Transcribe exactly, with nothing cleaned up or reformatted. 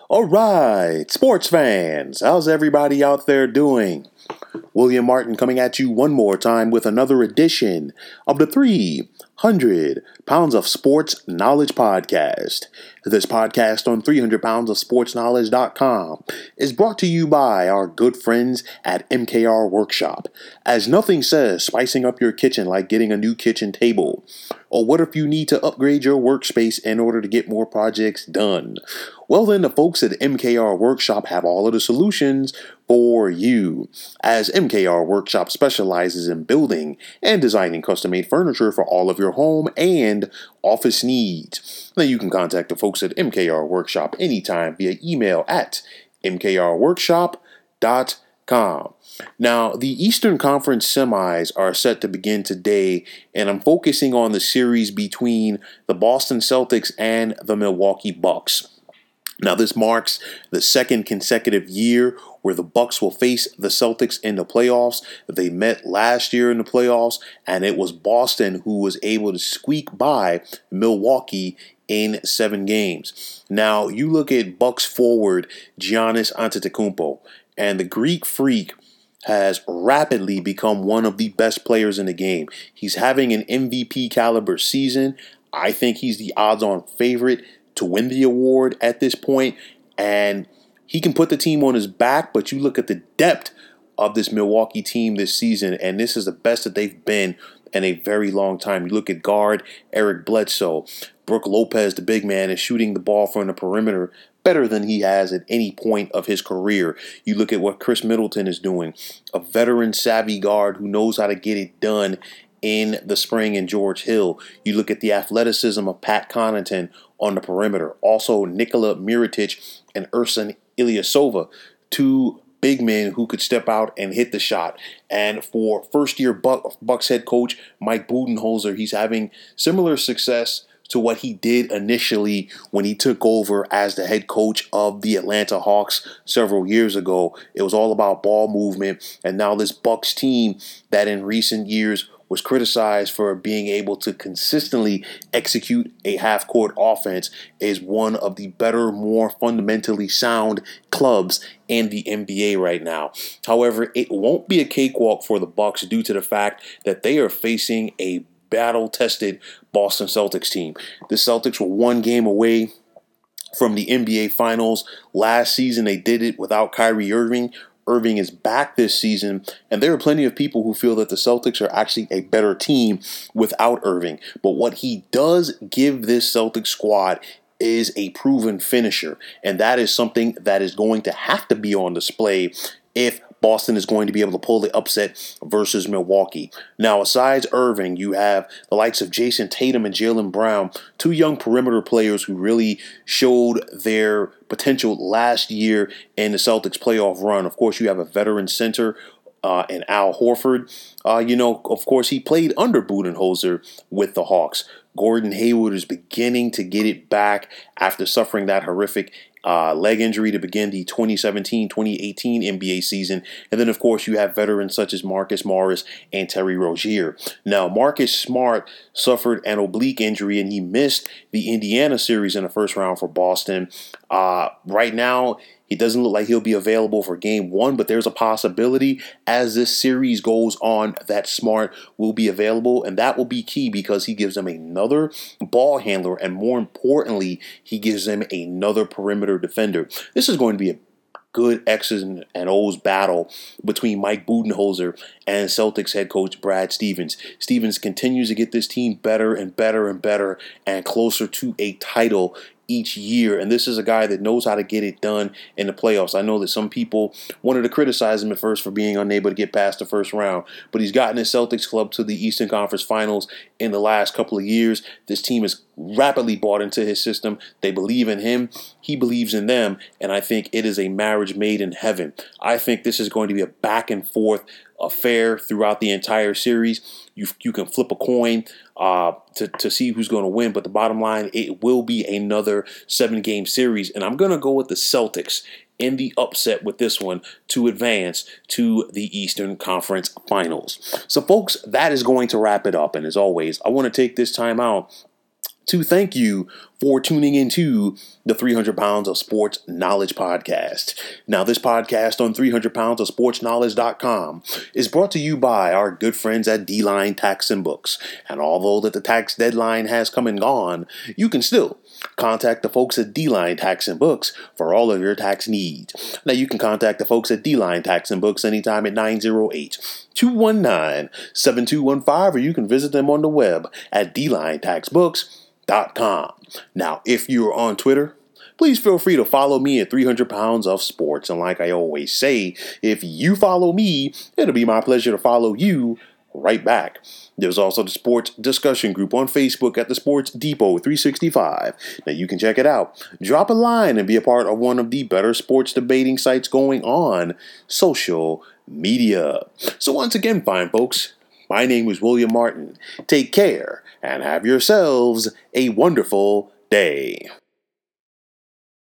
All right, sports fans, how's everybody out there doing? William Martin coming at you one more time with another edition of the three hundred Pounds of Sports Knowledge Podcast. This podcast on three hundred pounds of sports knowledge dot com is brought to you by our good friends at M K R Workshop, as nothing says spicing up your kitchen like getting a new kitchen table. Or what if you need to upgrade your workspace in order to get more projects done? Well, then the folks at M K R Workshop have all of the solutions for you, as M K R Workshop specializes in building and designing custom-made furniture for all of your home and office needs. Now you can contact the folks at M K R Workshop anytime via email at m k r workshop dot com. Now, the Eastern Conference semis are set to begin today, and I'm focusing on the series between the Boston Celtics and the Milwaukee Bucks. Now, this marks the second consecutive year where the Bucks will face the Celtics in the playoffs. They met last year in the playoffs, and it was Boston who was able to squeak by Milwaukee in seven games. Now, you look at Bucks forward Giannis Antetokounmpo, and the Greek Freak has rapidly become one of the best players in the game. He's having an M V P caliber season. I think he's the odds-on favorite to win the award at this point, and he can put the team on his back, but you look at the depth of this Milwaukee team this season, and this is the best that they've been in a very long time. You look at guard Eric Bledsoe. Brook Lopez, the big man, is shooting the ball from the perimeter better than he has at any point of his career. You look at what Chris Middleton is doing, a veteran savvy guard who knows how to get it done in the spring in George Hill. You look at the athleticism of Pat Connaughton on the perimeter. Also, Nikola Mirotic and Ersan Ilyasova, two big men who could step out and hit the shot. And for first-year Buck, Bucks head coach Mike Budenholzer, he's having similar success to what he did initially when he took over as the head coach of the Atlanta Hawks several years ago. It was all about ball movement, and now this Bucks team that in recent years was criticized for being able to consistently execute a half-court offense is one of the better, more fundamentally sound clubs in the N B A right now. However, it won't be a cakewalk for the Bucks due to the fact that they are facing a battle-tested Boston Celtics team. The Celtics were one game away from the N B A Finals. Last season, they did it without Kyrie Irving. Irving is back this season, and there are plenty of people who feel that the Celtics are actually a better team without Irving. But what he does give this Celtics squad is a proven finisher, and that is something that is going to have to be on display if Boston is going to be able to pull the upset versus Milwaukee. Now, aside Irving, you have the likes of Jason Tatum and Jaylen Brown, two young perimeter players who really showed their potential last year in the Celtics playoff run. Of course, you have a veteran center uh, in Al Horford. Uh, you know, of course, he played under Budenholzer with the Hawks. Gordon Hayward is beginning to get it back after suffering that horrific Uh, leg injury to begin the twenty seventeen twenty eighteen N B A season. And then, of course, you have veterans such as Marcus Morris and Terry Rozier. Now, Marcus Smart suffered an oblique injury, and he missed the Indiana series in the first round for Boston. Uh, right now, he doesn't look like he'll be available for game one, but there's a possibility as this series goes on that Smart will be available, and that will be key because he gives them another ball handler, and more importantly, he gives them another perimeter defender. This is going to be a good X's and O's battle between Mike Budenholzer and Celtics head coach Brad Stevens. Stevens continues to get this team better and better and better and closer to a title each year, and this is a guy that knows how to get it done in the playoffs. I know that some people wanted to criticize him at first for being unable to get past the first round, but he's gotten his Celtics club to the Eastern Conference Finals in the last couple of years. This team has rapidly bought into his system. They believe in him. He believes in them, and I think it is a marriage made in heaven. I think this is going to be a back and forth affair throughout the entire series. You you can flip a coin uh, to, to see who's going to win, but the bottom line, it will be another seven-game series, and I'm going to go with the Celtics in the upset with this one to advance to the Eastern Conference Finals. So, folks, that is going to wrap it up, and as always, I want to take this time out to thank you for tuning into the three hundred pounds of Sports Knowledge podcast. Now, this podcast on three hundred pounds of sports knowledge dot com is brought to you by our good friends at D-Line Tax and Books. And although that the tax deadline has come and gone, you can still contact the folks at D-Line Tax and Books for all of your tax needs. Now, you can contact the folks at D-Line Tax and Books anytime at nine oh eight, two one nine, seven two one five, or you can visit them on the web at d line tax books dot com. Now, if you're on Twitter, please feel free to follow me at three hundred pounds of sports. And like I always say, if you follow me, it'll be my pleasure to follow you right back. There's also the sports discussion group on Facebook at the Sports Depot three sixty-five. Now you can check it out. Drop a line and be a part of one of the better sports debating sites going on social media. So once again, fine folks, my name is William Martin. Take care and have yourselves a wonderful day.